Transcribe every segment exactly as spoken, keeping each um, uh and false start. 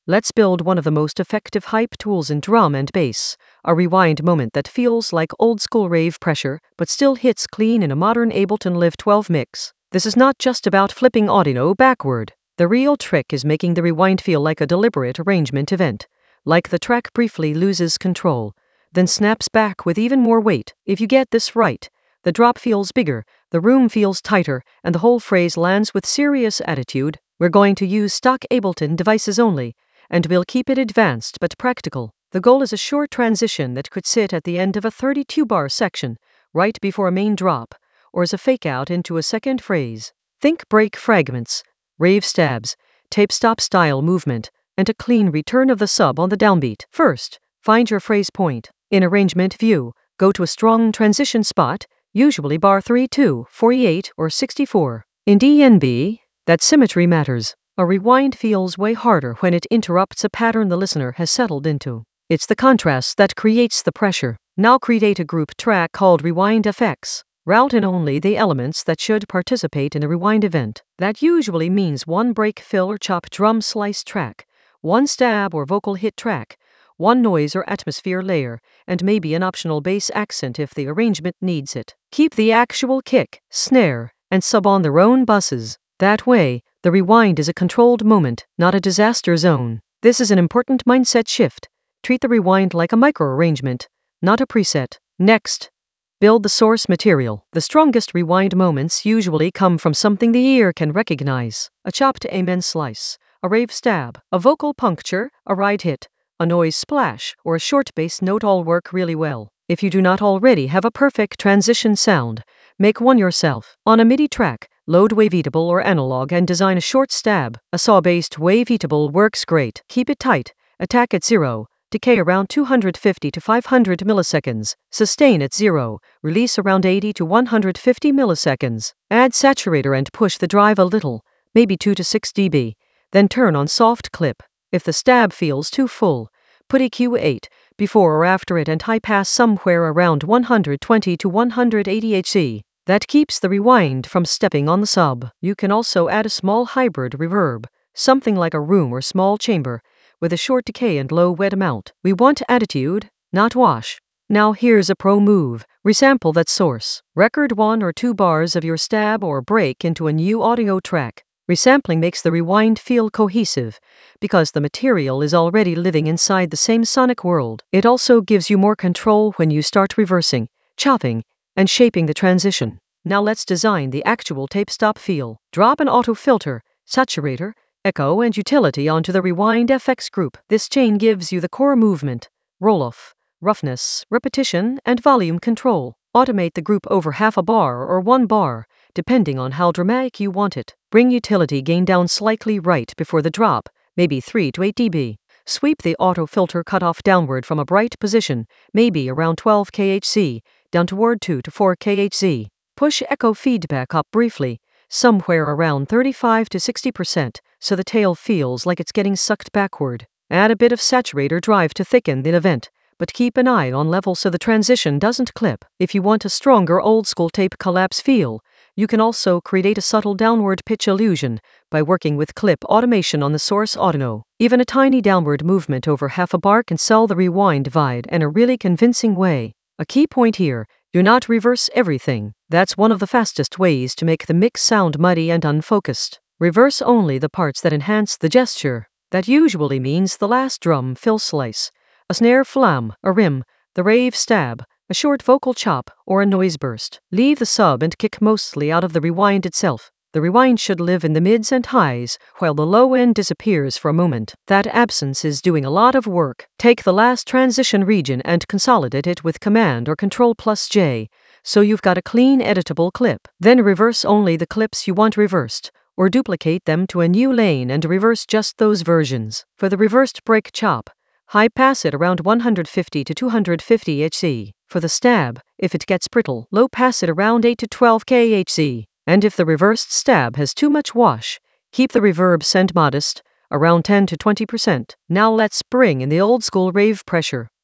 Let's build one of the most effective hype tools in drum and bass, a rewind moment that feels like old-school rave pressure, but still hits clean in a modern Ableton Live twelve mix. This is not just about flipping audio backward. The real trick is making the rewind feel like a deliberate arrangement event, like the track briefly loses control, then snaps back with even more weight. If you get this right, the drop feels bigger, the room feels tighter, and the whole phrase lands with serious attitude. We're going to use stock Ableton devices only, and we'll keep it advanced but practical. The goal is a short transition that could sit at the end of a thirty-two bar section, right before a main drop, or as a fake out into a second phrase. Think break fragments, rave stabs, tape stop style movement, and a clean return of the sub on the downbeat. First, find your phrase point. In arrangement view, go to a strong transition spot, usually bar three two, forty-eight, or sixty-four. In D N B, that symmetry matters. A rewind feels way harder when it interrupts a pattern the listener has settled into. It's the contrast that creates the pressure. Now create a group track called Rewind F X. Route in only the elements that should participate in a rewind event. That usually means one break fill or chop drum slice track, one stab or vocal hit track, one noise or atmosphere layer, and maybe an optional bass accent if the arrangement needs it. Keep the actual kick, snare, and sub on their own buses. That way, the rewind is a controlled moment, not a disaster zone. This is an important mindset shift. Treat the rewind like a micro-arrangement, not a preset. Next, build the source material. The strongest rewind moments usually come from something the ear can recognize. A chopped amen slice, a rave stab, a vocal puncture, a ride hit, a noise splash, or a short bass note all work really well. If you do not already have a perfect transition sound, make one yourself. On a MIDI track, load Waveatable or Analog and design a short stab. A saw-based Waveatable works great. Keep it tight, attack at zero, decay around two hundred fifty to five hundred milliseconds, sustain at zero, release around eighty to one hundred fifty milliseconds. Add saturator and push the drive a little, maybe two to six decibels, then turn on soft clip. If the stab feels too full, put E Q eight before or after it and high pass somewhere around one hundred twenty to one hundred eighty hertz. That keeps the rewind from stepping on the sub. You can also add a small hybrid reverb, something like a room or small chamber, with a short decay and low wet amount. We want attitude, not wash. Now here's a pro move. Resample that source. Record one or two bars of your stab or break into a new audio track. Resampling makes the rewind feel cohesive, because the material is already living inside the same sonic world. It also gives you more control when you start reversing, chopping, and shaping the transition. Now let's design the actual tape stop feel. Drop an auto filter, saturator, echo, and utility onto the Rewind F X group. This chain gives you the core movement, roll-off, roughness, repetition, and volume control. Automate the group over half a bar or one bar, depending on how dramatic you want it. Bring utility gain down slightly right before the drop, maybe three to eight decibels. Sweep the auto filter cutoff downward from a bright position, maybe around twelve kilohertz, down toward two to four kilohertz. Push echo feedback up briefly, somewhere around thirty-five to sixty percent, so the tail feels like it's getting sucked backward. Add a bit of saturator drive to thicken the event, but keep an eye on level so the transition doesn't clip. If you want a stronger old-school tape collapse feel, you can also create a subtle downward pitch illusion by working with clip automation on the source audio. Even a tiny downward movement over half a bar can sell the rewind vibe in a really convincing way. A key point here, do not reverse everything. That's one of the fastest ways to make the mix sound muddy and unfocused. Reverse only the parts that enhance the gesture. That usually means the last drum fill slice, a snare flam, a rim, the rave stab, a short vocal chop, or a noise burst. Leave the sub and kick mostly out of the rewind itself. The rewind should live in the mids and highs, while the low end disappears for a moment. That absence is doing a lot of work. Take the last transition region and consolidate it with Command or Control plus J, so you've got a clean editable clip. Then reverse only the clips you want reversed, or duplicate them to a new lane and reverse just those versions. For the reversed break chop, high pass it around one hundred fifty to two hundred fifty hertz. For the stab, if it gets brittle, low pass it around eight to twelve kilohertz. And if the reversed stab has too much wash, keep the reverb send modest, around ten to twenty percent. Now let's bring in the old school rave pressure.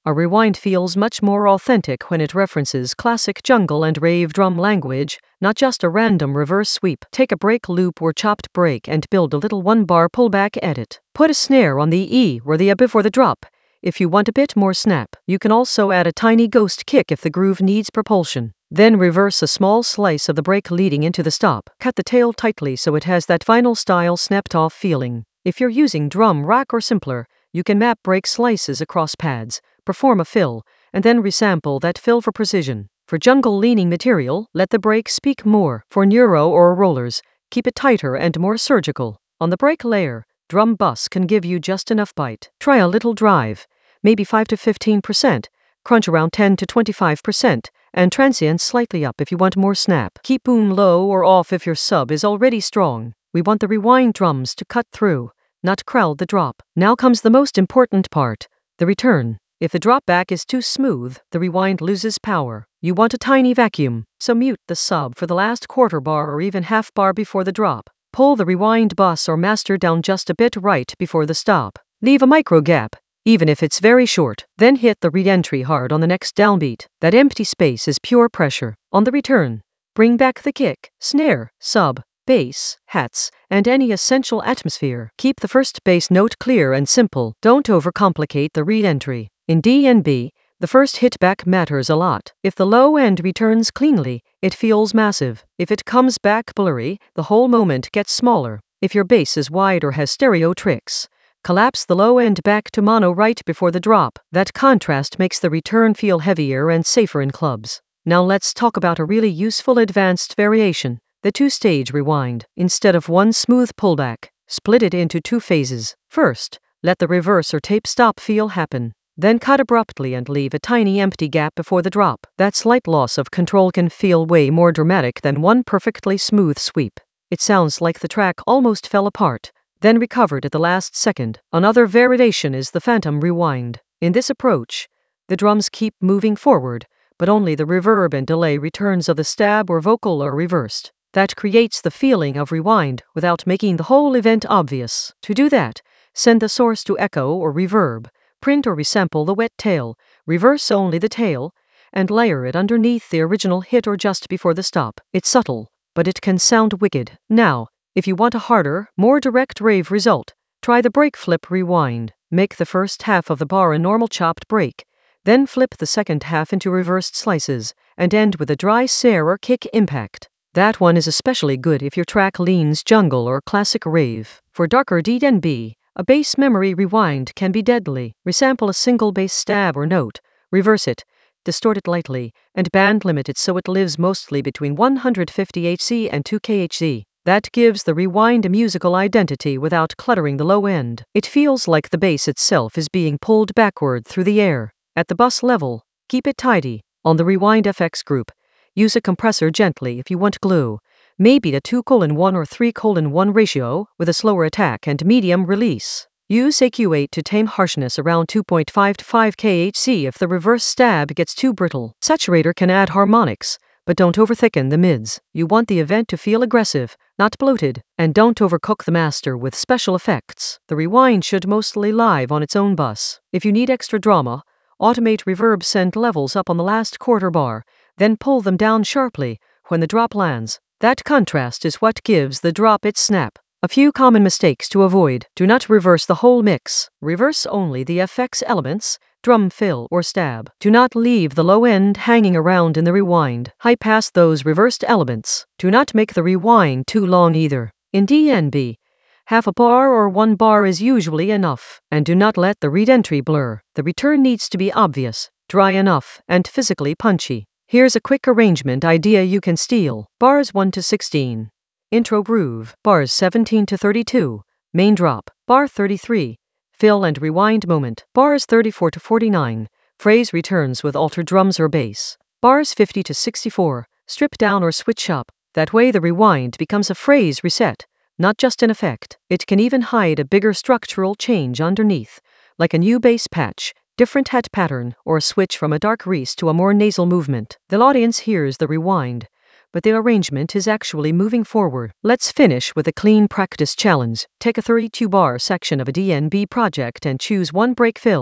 A rewind feels much more authentic when it references classic jungle and rave drum language, not just a random reverse sweep. Take a break loop or chopped break and build a little one-bar pullback edit. Put a snare on the E or the A before the drop. If you want a bit more snap, you can also add a tiny ghost kick if the groove needs propulsion. Then reverse a small slice of the break leading into the stop. Cut the tail tightly so it has that final style snapped-off feeling. If you're using drum rack or simpler, you can map break slices across pads, perform a fill, and then resample that fill for precision. For jungle-leaning material, let the break speak more. For neuro or rollers, keep it tighter and more surgical. On the break layer, drum bus can give you just enough bite. Try a little drive, maybe five to fifteen percent, crunch around ten to twenty-five percent, and transient slightly up if you want more snap. Keep boom low or off if your sub is already strong. We want the rewind drums to cut through, not crowd the drop. Now comes the most important part, the return. If the drop back is too smooth, the rewind loses power. You want a tiny vacuum, so mute the sub for the last quarter bar or even half bar before the drop. Pull the rewind bus or master down just a bit right before the stop. Leave a micro gap, even if it's very short. Then hit the re-entry hard on the next downbeat. That empty space is pure pressure. On the return, bring back the kick, snare, sub, bass, hats, and any essential atmosphere. Keep the first bass note clear and simple. Don't overcomplicate the re-entry. In D N B, the first hit back matters a lot. If the low end returns cleanly, it feels massive. If it comes back blurry, the whole moment gets smaller. If your bass is wide or has stereo tricks, collapse the low end back to mono right before the drop. That contrast makes the return feel heavier and safer in clubs. Now let's talk about a really useful advanced variation, the two-stage rewind. Instead of one smooth pullback, split it into two phases. First, let the reverse or tape stop feel happen. Then cut abruptly and leave a tiny empty gap before the drop. That slight loss of control can feel way more dramatic than one perfectly smooth sweep. It sounds like the track almost fell apart, then recovered at the last second. Another variation is the phantom rewind. In this approach, the drums keep moving forward, but only the reverb and delay returns of the stab or vocal are reversed. That creates the feeling of rewind without making the whole event obvious. To do that, send the source to echo or reverb. Print or resample the wet tail, reverse only the tail, and layer it underneath the original hit or just before the stop. It's subtle, but it can sound wicked. Now, if you want a harder, more direct rave result, try the break flip rewind. Make the first half of the bar a normal chopped break, then flip the second half into reversed slices, and end with a dry snare or kick impact. That one is especially good if your track leans jungle or classic rave. For darker D N B, a bass memory rewind can be deadly. Resample a single bass stab or note, reverse it, distort it lightly, and band limit it so it lives mostly between one hundred fifty hertz and two kilohertz. That gives the rewind a musical identity without cluttering the low end. It feels like the bass itself is being pulled backward through the air. At the bus level, keep it tidy. On the rewind F X group, use a compressor gently if you want glue. Maybe a two to one or three to one ratio with a slower attack and medium release. Use A Q eight to tame harshness around two point five to five kilohertz if the reverse stab gets too brittle. Saturator can add harmonics, but don't overthicken the mids. You want the event to feel aggressive, not bloated, and don't overcook the master with special effects. The rewind should mostly live on its own bus. If you need extra drama, automate reverb send levels up on the last quarter bar, then pull them down sharply when the drop lands. That contrast is what gives the drop its snap. A few common mistakes to avoid. Do not reverse the whole mix. Reverse only the F X elements, drum fill or stab. Do not leave the low end hanging around in the rewind. High pass those reversed elements. Do not make the rewind too long either. In D N B, half a bar or one bar is usually enough. And do not let the re-entry blur. The return needs to be obvious, dry enough, and physically punchy. Here's a quick arrangement idea you can steal. Bars one to sixteen. Intro groove. Bars seventeen to thirty-two. Main drop. Bar thirty-three. Fill and rewind moment. Bars thirty-four to forty-nine. Phrase returns with altered drums or bass. Bars fifty to sixty-four. Strip down or switch up. That way the rewind becomes a phrase reset, not just an effect. It can even hide a bigger structural change underneath, like a new bass patch, different hat pattern, or a switch from a dark reese to a more nasal movement. The audience hears the rewind, but the arrangement is actually moving forward. Let's finish with a clean practice challenge. Take a thirty-two bar section of a D N B project and choose one break fill,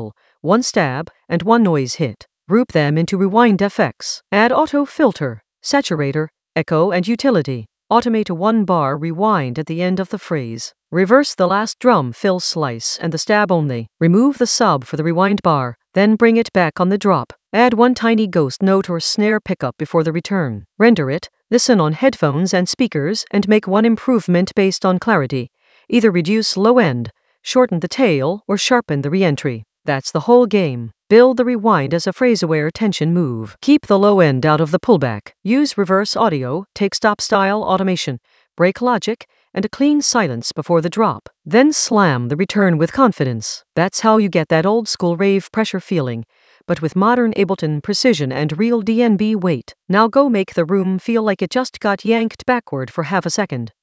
one stab, and one noise hit. Group them into rewind effects. Add auto filter, saturator, echo, and utility. Automate a one-bar rewind at the end of the phrase. Reverse the last drum fill slice and the stab only. Remove the sub for the rewind bar, then bring it back on the drop. Add one tiny ghost note or snare pickup before the return. Render it, listen on headphones and speakers, and make one improvement based on clarity. Either reduce low end, shorten the tail, or sharpen the re-entry. That's the whole game. Build the rewind as a phrase-aware tension move. Keep the low end out of the pullback. Use reverse audio, take stop-style automation, break logic, and a clean silence before the drop. Then slam the return with confidence. That's how you get that old-school rave pressure feeling, but with modern Ableton precision and real D N B weight. Now go make the room feel like it just got yanked backward for half a second.